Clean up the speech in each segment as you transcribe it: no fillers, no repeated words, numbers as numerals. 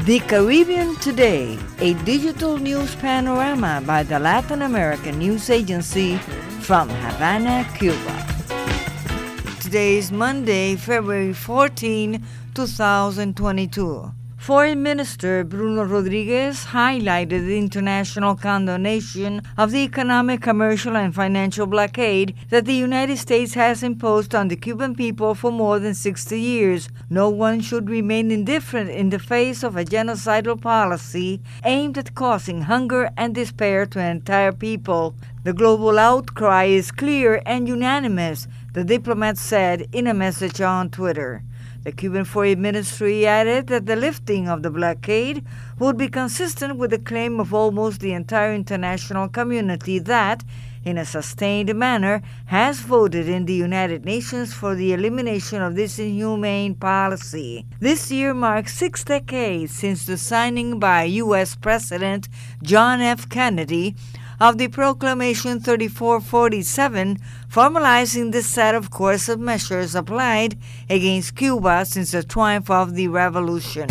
The Caribbean Today, a digital news panorama by the Latin American News Agency from Havana, Cuba. Today is Monday, February 14, 2022. Foreign Minister Bruno Rodriguez highlighted the international condemnation of the economic, commercial, and financial blockade that the United States has imposed on the Cuban people for more than 60 years. No one should remain indifferent in the face of a genocidal policy aimed at causing hunger and despair to an entire people. The global outcry is clear and unanimous, the diplomat said in a message on Twitter. The Cuban Foreign Ministry added that the lifting of the blockade would be consistent with the claim of almost the entire international community that, in a sustained manner, has voted in the United Nations for the elimination of this inhumane policy. This year marks 6 decades since the signing by U.S. President John F. Kennedy of the Proclamation 3447, formalizing the set of coercive measures applied against Cuba since the triumph of the revolution.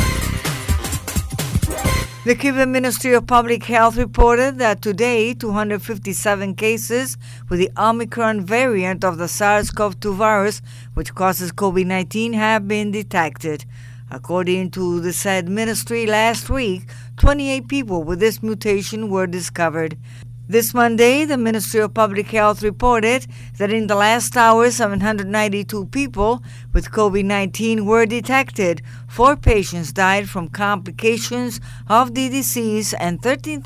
The Cuban Ministry of Public Health reported that today 257 cases with the Omicron variant of the SARS-CoV-2 virus, which causes COVID-19, have been detected. According to the said ministry, last week, 28 people with this mutation were discovered. This Monday, the Ministry of Public Health reported that in the last hour, 792 people with COVID-19 were detected. 4 patients died from complications of the disease, and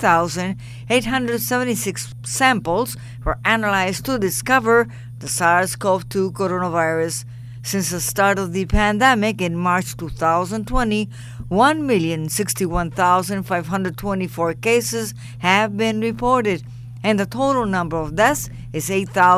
13,876 samples were analyzed to discover the SARS-CoV-2 coronavirus. Since the start of the pandemic in March 2020, 1,061,524 cases have been reported, and the total number of deaths is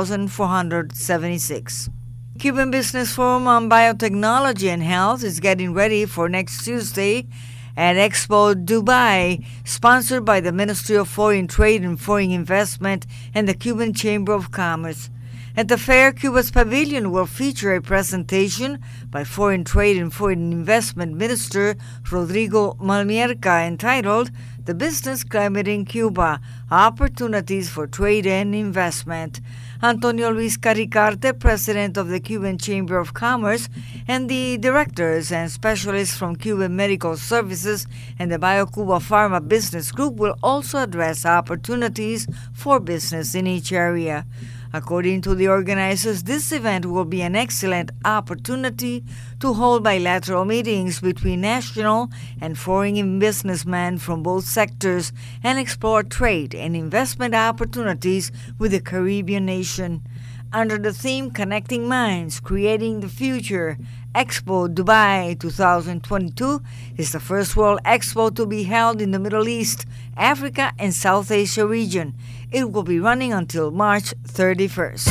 8,476. Cuban Business Forum on Biotechnology and Health is getting ready for next Tuesday at Expo Dubai, sponsored by the Ministry of Foreign Trade and Foreign Investment and the Cuban Chamber of Commerce. At the fair, Cuba's pavilion will feature a presentation by Foreign Trade and Foreign Investment Minister Rodrigo Malmierca entitled The Business Climate in Cuba, Opportunities for Trade and Investment. Antonio Luis Caricarte, president of the Cuban Chamber of Commerce, and the directors and specialists from Cuban Medical Services and the BioCuba Pharma Business Group will also address opportunities for business in each area. According to the organizers, this event will be an excellent opportunity to hold bilateral meetings between national and foreign businessmen from both sectors and explore trade and investment opportunities with the Caribbean nation. Under the theme Connecting Minds, Creating the Future, Expo Dubai 2022 is the first World Expo to be held in the Middle East, Africa, and South Asia region. It will be running until March 31st.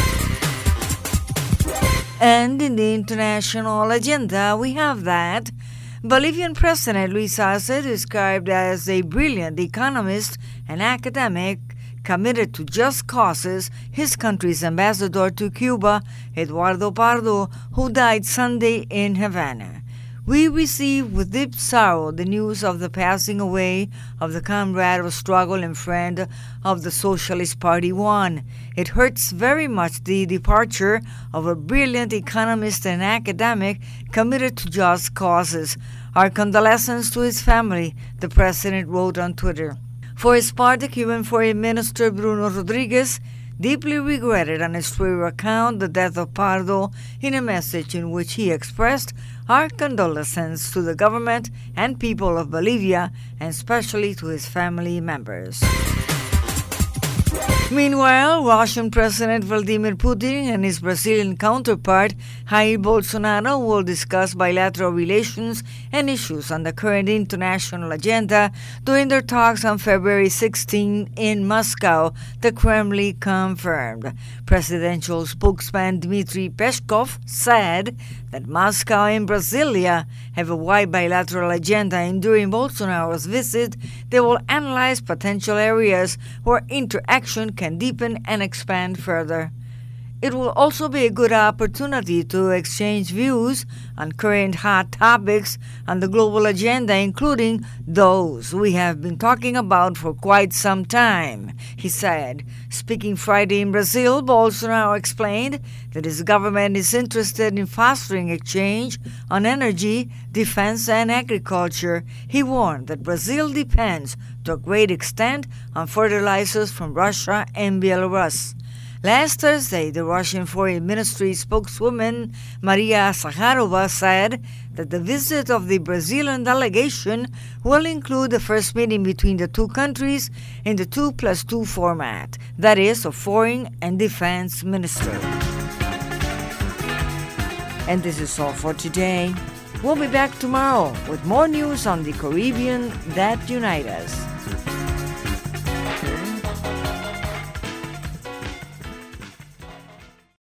And in the international agenda, we have that Bolivian President Luis Arce, described as a brilliant economist and academic, committed to just causes, his country's ambassador to Cuba, Eduardo Pardo, who died Sunday in Havana. We receive with deep sorrow the news of the passing away of the comrade of struggle and friend of the Socialist Party One. It hurts very much the departure of a brilliant economist and academic committed to just causes. Our condolences to his family, the president wrote on Twitter. For his part, the Cuban Foreign Minister Bruno Rodriguez deeply regretted on his Twitter account the death of Pardo in a message in which he expressed our condolences to the government and people of Bolivia, and especially to his family members. Meanwhile, Russian President Vladimir Putin and his Brazilian counterpart Jair Bolsonaro will discuss bilateral relations and issues on the current international agenda during their talks on February 16 in Moscow, the Kremlin confirmed. Presidential spokesman Dmitry Peskov said that Moscow and Brasilia have a wide bilateral agenda, and during Bolsonaro's visit, they will analyze potential areas where interaction can deepen and expand further. It will also be a good opportunity to exchange views on current hot topics on the global agenda, including those we have been talking about for quite some time, he said. Speaking Friday in Brazil, Bolsonaro explained that his government is interested in fostering exchange on energy, defense, and agriculture. He warned that Brazil depends to a great extent on fertilizers from Russia and Belarus. Last Thursday, the Russian Foreign Ministry spokeswoman Maria Zakharova said that the visit of the Brazilian delegation will include the first meeting between the two countries in the 2+2 format, that is, of foreign and defense ministers. And this is all for today. We'll be back tomorrow with more news on the Caribbean that unite us.